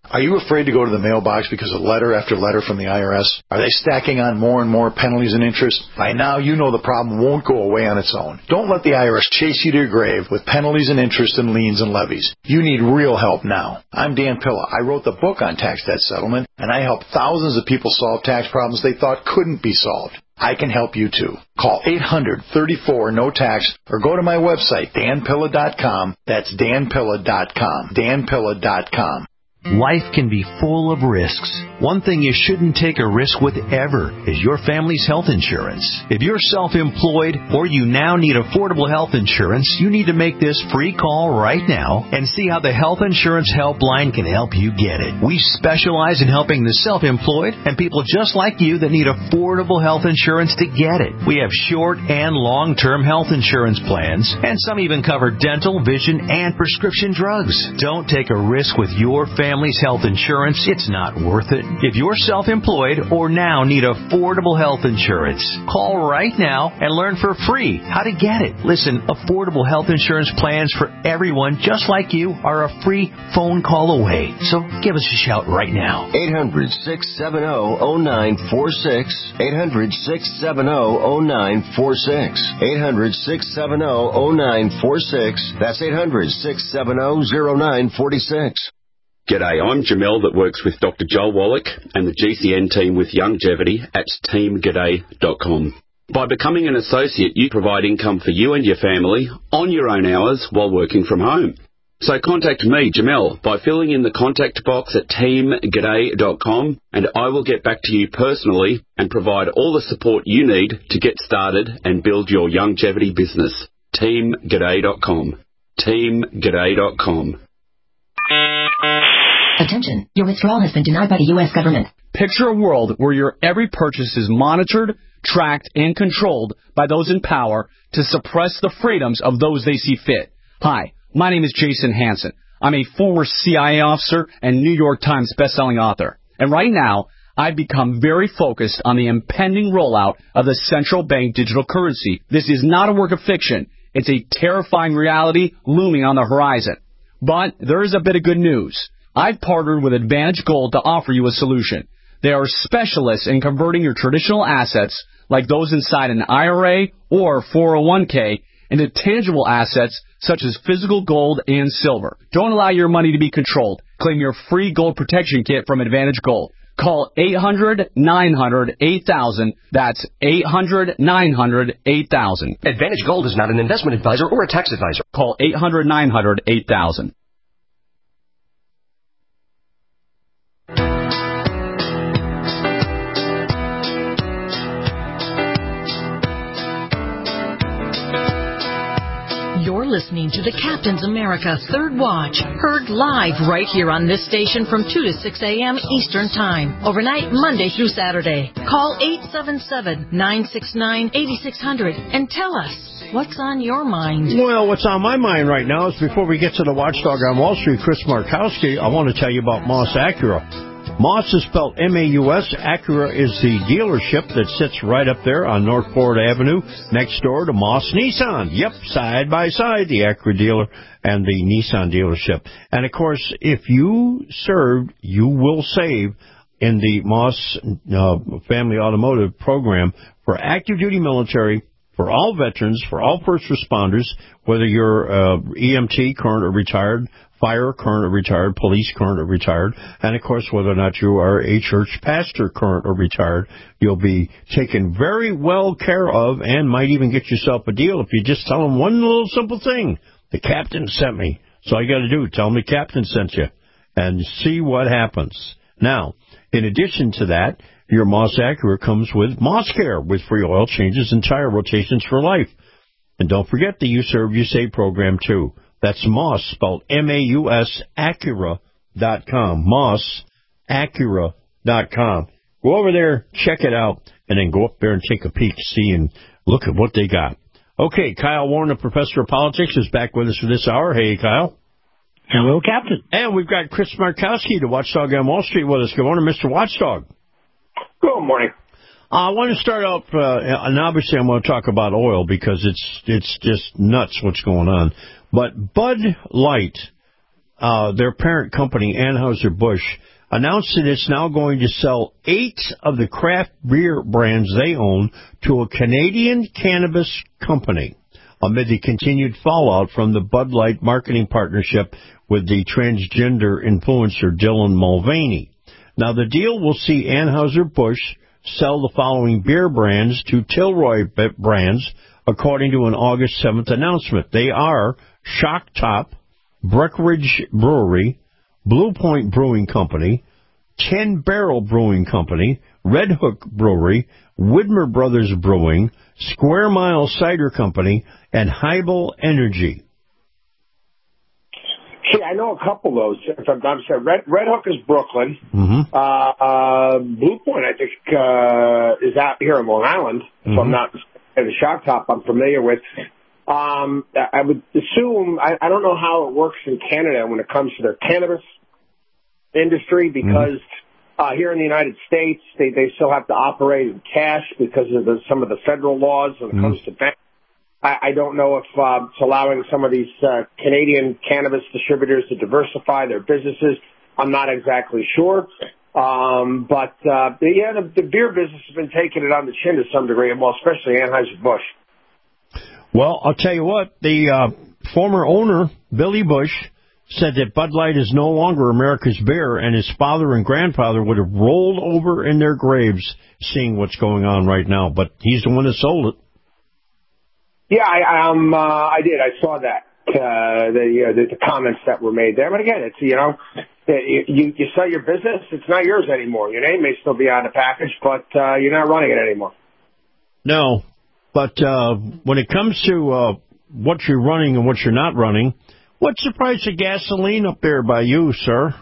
Speaker 21: Are you afraid to go to the mailbox because of letter after letter from the I R S? Are they stacking on more and more penalties and interest? By now, you know the problem won't go away on its own. Don't let the I R S chase you to your grave with penalties and interest and liens and levies. You need real help now. I'm Dan Pilla. I wrote the book on tax debt settlement, and I helped thousands of people solve tax problems they thought couldn't be solved. I can help you too. Call eight hundred, thirty-four, no tax or go to my website, dan pilla dot com. That's dan pilla dot com. dan pilla dot com.
Speaker 22: Life can be full of risks. One thing you shouldn't take a risk with ever is your family's health insurance. If you're self-employed or you now need affordable health insurance, you need to make this free call right now and see how the Health Insurance Helpline can help you get it. We specialize in helping the self-employed and people just like you that need affordable health insurance to get it. We have short and long-term health insurance plans, and some even cover dental, vision, and prescription drugs. Don't take a risk with your family. Family's health insurance, it's not worth it. If you're self-employed or now need affordable health insurance, call right now and learn for free how to get it. Listen, affordable health insurance plans for everyone just like you are a free phone call away. So give us a shout right now.
Speaker 23: eight hundred, six seven zero, zero nine four six. eight hundred, six seven zero, zero nine four six. eight hundred, six seven zero, zero nine four six. That's eight hundred, six seven zero, zero nine four six.
Speaker 24: G'day, I'm Jamel that works with Doctor Joel Wallach and the G C N team with Longevity at team g'day dot com. By becoming an associate, you provide income for you and your family on your own hours while working from home. So contact me, Jamel, by filling in the contact box at team g'day dot com, and I will get back to you personally and provide all the support you need to get started and build your longevity business. team g'day dot com. team g'day dot com.
Speaker 25: Attention, your withdrawal has been denied by the U S government.
Speaker 26: Picture a world where your every purchase is monitored, tracked, and controlled by those in power to suppress the freedoms of those they see fit. Hi, my name is Jason Hansen. I'm a former C I A officer and New York Times bestselling author. And right now, I've become very focused on the impending rollout of the central bank digital currency. This is not a work of fiction. It's a terrifying reality looming on the horizon. But there is a bit of good news. I've partnered with Advantage Gold to offer you a solution. They are specialists in converting your traditional assets, like those inside an I R A or four oh one k, into tangible assets such as physical gold and silver. Don't allow your money to be controlled. Claim your free gold protection kit from Advantage Gold. Call eight hundred, nine hundred, eight thousand. That's eight hundred, nine hundred, eight thousand.
Speaker 27: Advantage Gold is not an investment advisor or a tax advisor.
Speaker 26: Call eight hundred, nine hundred, eight thousand.
Speaker 14: You're listening to the Captain's America Third Watch, heard live right here on this station from two to six a.m. Eastern Time, overnight Monday through Saturday. Call eight seven seven, nine six nine, eight six zero zero and tell us what's on your mind.
Speaker 5: Well, what's on my mind right now is before we get to the watchdog on Wall Street, Chris Markowski, I want to tell you about Moss Acura. Moss is spelled M A U S. Acura is the dealership that sits right up there on North Florida Avenue, next door to Moss Nissan. Yep, side by side, the Acura dealer and the Nissan dealership. And, of course, if you served, you will save in the Moss uh, Family Automotive program for active duty military, for all veterans, for all first responders, whether you're uh, E M T, current or retired, fire, current or retired, police, current or retired, and, of course, whether or not you are a church pastor, current or retired, you'll be taken very well care of and might even get yourself a deal if you just tell them one little simple thing. The captain sent me. So all you got to do, tell them the captain sent you, and see what happens. Now, in addition to that, your Moss Acura comes with Moss Care, with free oil changes and tire rotations for life. And don't forget the You Serve, You Save program, too. That's Moss, spelled M A U S, Acura dot com. Moss Acura dot com. Go over there, check it out, and then go up there and take a peek, see, and look at what they got. Okay, Kyle Warren, the professor of politics, is back with us for this hour. Hey, Kyle.
Speaker 6: Hello, Captain.
Speaker 5: And we've got Chris Markowski, the Watchdog on Wall Street, with us. Good morning, Mister Watchdog.
Speaker 28: Good morning.
Speaker 5: Uh, I want to start off, uh, and obviously I'm going to talk about oil because it's it's just nuts what's going on. But Bud Light uh, their parent company, Anheuser-Busch, announced that it's now going to sell eight of the craft beer brands they own to a Canadian cannabis company amid the continued fallout from the Bud Light marketing partnership with the transgender influencer Dylan Mulvaney. Now, the deal will see Anheuser-Busch sell the following beer brands to Tilroy Brands, according to an August seventh announcement. They are Shock Top, Breckenridge Brewery, Blue Point Brewing Company, Ten Barrel Brewing Company, Red Hook Brewery, Widmer Brothers Brewing, Square Mile Cider Company, and Hybel Energy.
Speaker 4: See, I know a couple of those. If I'm not sure, Red, Red Hook is Brooklyn.
Speaker 5: Mm-hmm.
Speaker 4: Uh, uh, Blue Point, I think, uh, is out here in Long Island.
Speaker 5: Mm-hmm.
Speaker 4: If I'm not the Shock Top, I'm familiar with. Um, I would assume, I, I don't know how it works in Canada when it comes to their cannabis industry, because mm-hmm. uh, here in the United States, they, they still have to operate in cash because of the, some of the federal laws when it mm-hmm. comes to bank. I, I don't know if uh, it's allowing some of these uh, Canadian cannabis distributors to diversify their businesses. I'm not exactly sure. Um, but, uh, the, yeah, the, the beer business has been taking it on the chin to some degree, well, especially Anheuser-Busch.
Speaker 5: Well, I'll tell you what, the uh, former owner, Billy Bush, said that Bud Light is no longer America's beer, and his father and grandfather would have rolled over in their graves seeing what's going on right now. But he's the one that sold it.
Speaker 4: Yeah, I um uh, I did. I saw that uh, the, uh, the the comments that were made there. But again, it's you know, you you sell your business, it's not yours anymore. Your name may still be on the package, but uh, you're not running it anymore.
Speaker 5: No, but uh, when it comes to uh, what you're running and what you're not running, what's the price of gasoline up there by you, sir?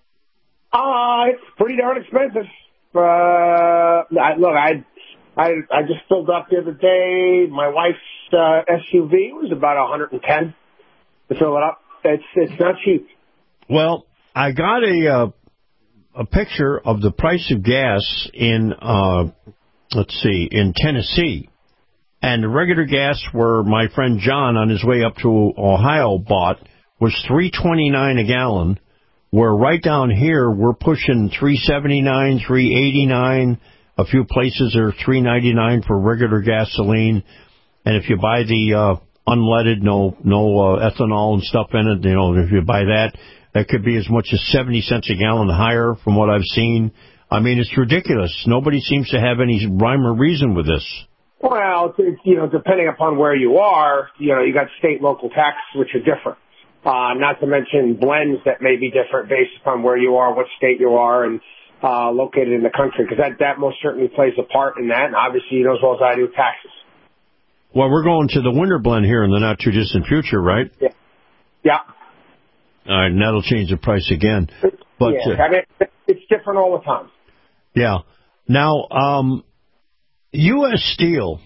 Speaker 4: Uh, it's pretty darn expensive. Uh, I, look, I. I I just filled up the other day. My wife's uh, S U V was about one hundred ten to fill it up. It's it's not cheap.
Speaker 5: Well, I got a uh, a picture of the price of gas in uh, let's see in Tennessee, and the regular gas where my friend John on his way up to Ohio bought was three twenty-nine a gallon. Where right down here we're pushing three seventy-nine, three eighty-nine. A few places are three ninety-nine for regular gasoline, and if you buy the uh, unleaded, no no uh, ethanol and stuff in it, you know, if you buy that, that could be as much as seventy cents a gallon higher from what I've seen. I mean, it's ridiculous. Nobody seems to have any rhyme or reason with this.
Speaker 4: Well, it's, you know, depending upon where you are, you know, you got state local taxes which are different. Uh, not to mention blends that may be different based upon where you are, what state you are, and Uh, located in the country, because that, that most certainly plays a part in that, and obviously you know as well as I do taxes.
Speaker 5: Well, we're going to the winter blend here in the not-too-distant future, right?
Speaker 4: Yeah. Yeah.
Speaker 5: All right, and that'll change the price again. But,
Speaker 4: yeah, uh, I mean, it's different all the time.
Speaker 5: Yeah. Now, um, U S Steel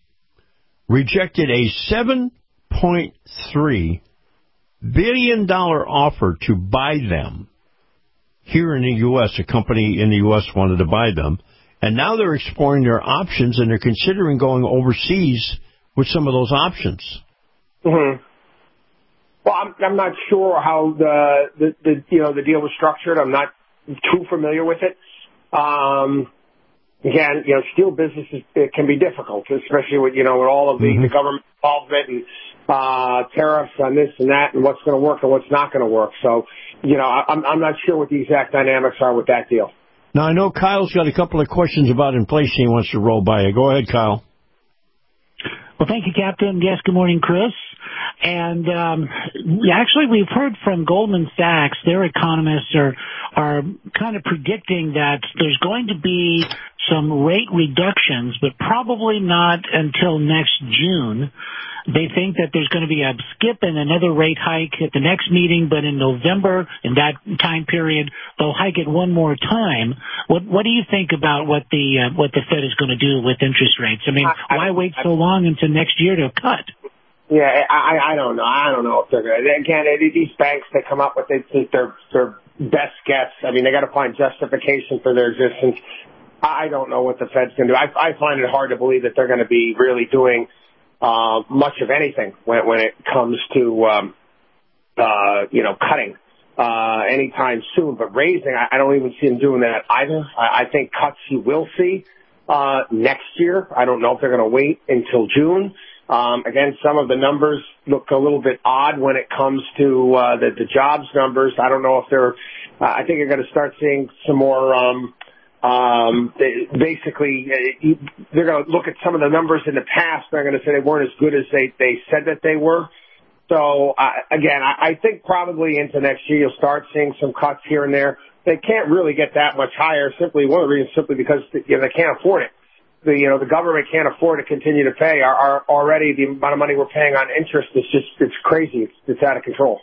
Speaker 5: rejected a seven point three billion dollars offer to buy them. Here in the U S, a company in the U S wanted to buy them, and now they're exploring their options, and they're considering going overseas with some of those options.
Speaker 4: Mm-hmm. Well, I'm, I'm not sure how the, the, the you know the deal was structured. I'm not too familiar with it. Um, again, you know, steel business is, it can be difficult, especially with you know with all of the, mm-hmm. the government involvement and uh, tariffs on this and that, and what's going to work and what's not going to work. So. You know, I'm I'm not sure what the exact dynamics are with that deal.
Speaker 5: Now, I know Kyle's got a couple of questions about inflation he wants to roll by you. Go ahead, Kyle.
Speaker 6: Well, thank you, Captain. Yes, good morning, Chris. And um, actually, we've heard from Goldman Sachs. Their economists are are kind of predicting that there's going to be some rate reductions, but probably not until next June. They think that there's going to be a skip and another rate hike at the next meeting, but in November, in that time period, they'll hike it one more time. What What do you think about what the uh, what the Fed is going to do with interest rates? I mean, I, why wait so long until next year to cut?
Speaker 4: Yeah, I, I don't know. I don't know if they're going to. Again, these banks, they come up with they think their their best guess. I mean, they got to find justification for their existence. I don't know what the Fed's going to do. I, I find it hard to believe that they're going to be really doing uh, much of anything when, when it comes to, um, uh, you know, cutting uh, anytime soon. But raising, I, I don't even see him doing that either. I, I think cuts you will see uh, next year. I don't know if they're going to wait until June. Um, again, some of the numbers look a little bit odd when it comes to uh, the, the jobs numbers. I don't know if they're. Uh, I think you're going to start seeing some more. Um, um, they, basically, uh, they're going to look at some of the numbers in the past. They're going to say they weren't as good as they they said that they were. So uh, again, I, I think probably into next year you'll start seeing some cuts here and there. They can't really get that much higher. Simply one of the reasons, simply because you know, they can't afford it. The, you know, the government can't afford to continue to pay. Our, our, already the amount of money we're paying on interest is just, it's crazy. It's, it's out of control.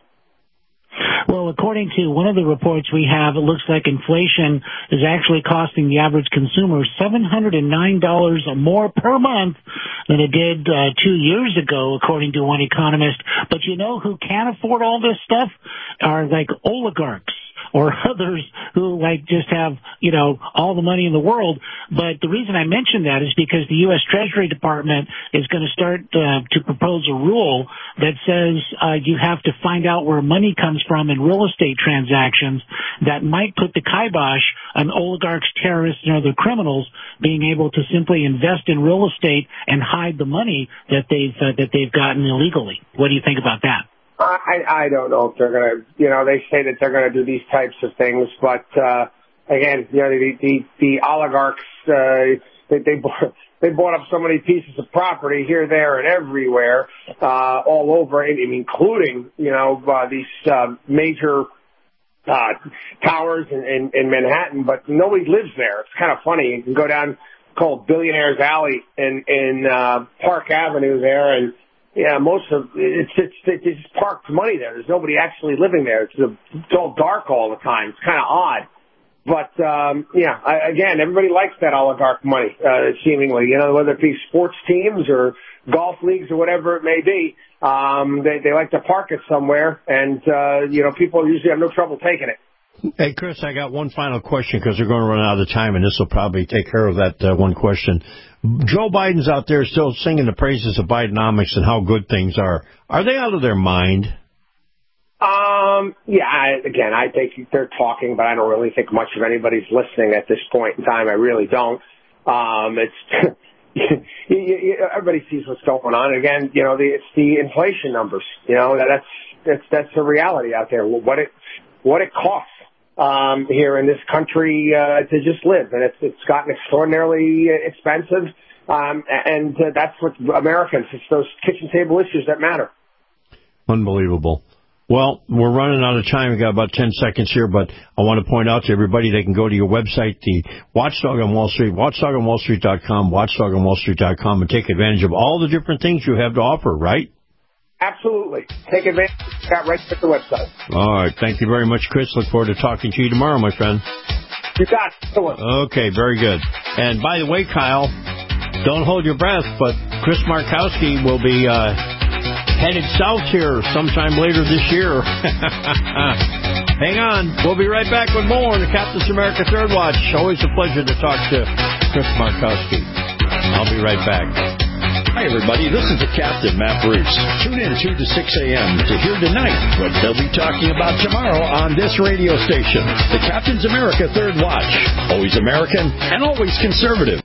Speaker 6: Well, according to one of the reports we have, it looks like inflation is actually costing the average consumer seven hundred nine dollars more per month than it did uh, two years ago, according to one economist. But you know who can't afford all this stuff? Are like oligarchs or others who like just have, you know, all the money in the world. But the reason I mention that is because the U S Treasury Department is going to start uh, to propose a rule that says uh, you have to find out where money comes from in real estate transactions that might put the kibosh on oligarchs, terrorists, and other criminals being able to simply invest in real estate and hide the money that they've uh, that they've gotten illegally. What do you think about that?
Speaker 4: I, I don't know if they're going to, you know, they say that they're going to do these types of things, but, uh, again, you know, the, the, the oligarchs, uh, they, they, they bought up so many pieces of property here, there, and everywhere, uh, all over, including, you know, uh, these, uh, major, uh, towers in, in, in Manhattan, but nobody lives there. It's kind of funny. You can go down called Billionaires Alley in, in, uh, Park Avenue there, and, yeah, most of it's it's it's just parked money there. There's nobody actually living there. It's, a, it's all dark all the time. It's kind of odd, but um, yeah. I, again, everybody likes that oligarch money, uh, seemingly. You know, whether it be sports teams or golf leagues or whatever it may be, um, they they like to park it somewhere, and uh, you know, people usually have no trouble taking it.
Speaker 5: Hey, Chris, I got one final question because we're going to run out of time, and this will probably take care of that uh, one question. Joe Biden's out there still singing the praises of Bidenomics and how good things are. Are they out of their mind?
Speaker 4: Um, yeah, I, again, I think they're talking, but I don't really think much of anybody's listening at this point in time. I really don't. Um, it's you, you, everybody sees what's going on. Again, you know, the, it's the inflation numbers. You know, that's that's that's the reality out there. What it what it costs um, here in this country uh, to just live, and it's it's gotten extraordinarily expensive. Um, and uh, that's what Americans. It's those kitchen table issues that matter.
Speaker 5: Unbelievable. Well, we're running out of time. We've got about ten seconds here, but I want to point out to everybody they can go to your website, the Watchdog on Wall Street, watchdog on wall street dot com, watchdog on wall street dot com, and take advantage of all the different things you have to offer, right?
Speaker 4: Absolutely. Take advantage. Got right at the website.
Speaker 5: All right. Thank you very much, Chris. Look forward to talking to you tomorrow, my friend.
Speaker 4: You got it.
Speaker 5: Okay, very good. And by the way, Kyle, don't hold your breath, but Chris Markowski will be uh, headed south here sometime later this year. Hang on. We'll be right back with more on the Captain's America Third Watch. Always a pleasure to talk to Chris Markowski. I'll be right back.
Speaker 17: Hi, everybody. This is the Captain, Matt Bruce. Tune in two to six a.m. to hear tonight what they'll be talking about tomorrow on this radio station. The Captain's America Third Watch. Always American and always conservative.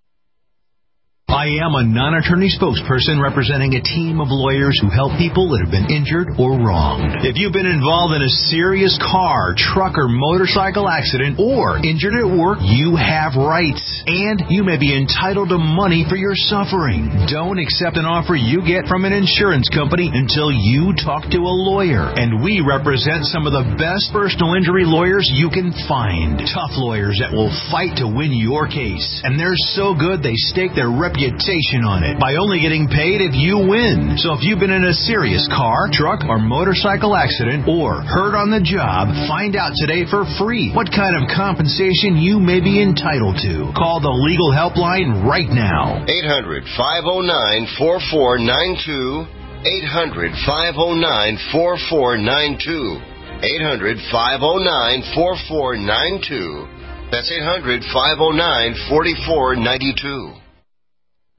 Speaker 22: I am a non-attorney spokesperson representing a team of lawyers who help people that have been injured or wronged. If you've been involved in a serious car, truck, or motorcycle accident or injured at work, you have rights, and you may be entitled to money for your suffering. Don't accept an offer you get from an insurance company until you talk to a lawyer, and we represent some of the best personal injury lawyers you can find. Tough lawyers that will fight to win your case, and they're so good they stake their reputation on it by only getting paid if you win. So if you've been in a serious car, truck, or motorcycle accident or hurt on the job, find out today for free what kind of compensation you may be entitled to. Call the legal helpline right now.
Speaker 23: eight hundred, five oh nine, four four nine two. eight hundred, five oh nine, four four nine two. eight hundred, five oh nine, four four nine two. That's eight hundred, five oh nine, four four nine two.